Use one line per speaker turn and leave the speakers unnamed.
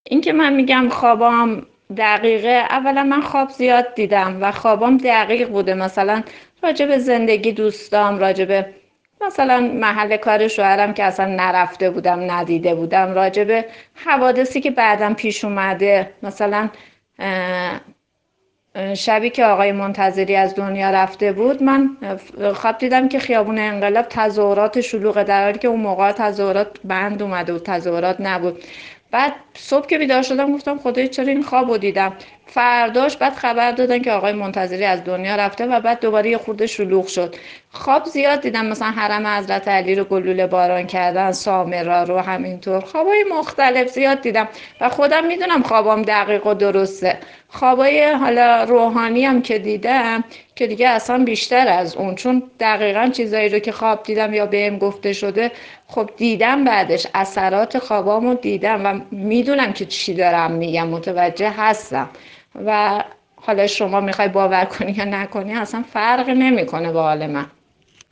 این که من میگم خوابام دقیقه، اولا من خواب زیاد دیدم و خوابام دقیق بوده. مثلا راجع به زندگی دوستام، راجع به مثلا محل کار شوهرم که اصلا نرفته بودم ندیده بودم، راجع به حوادثی که بعدم پیش اومده. مثلا شبی که آقای منتظری از دنیا رفته بود، من خواب دیدم که خیابون انقلاب تظاهرات شلوغه، در حالی که اون موقع تظاهرات بند اومده بود، تظاهرات نبود. بعد صبح که بیدار شدم گفتم خدای چرا این خوابو دیدم. فرداش بعد خبر دادن که آقای منتظری از دنیا رفته و بعد دوباره یه خورده شلوغ شد. خواب زیاد دیدم، مثلا حرم حضرت علی رو گلوله باران کردن، سامرا رو همینطور، خوابای مختلف زیاد دیدم و خودم میدونم خوابام دقیق و درسته. خوابای حالا روحانی هم که دیدم که دیگه اصلا بیشتر از اون، چون دقیقا چیزایی رو که خواب دیدم یا بهم گفته شده خب دیدم، بعدش اثرات خوابامو دیدم و میدونم که چی دارم میگم، متوجه هستم. و حالا شما میخوای باور کنی یا نکنی اصلا فرق نمیکنه با حال من.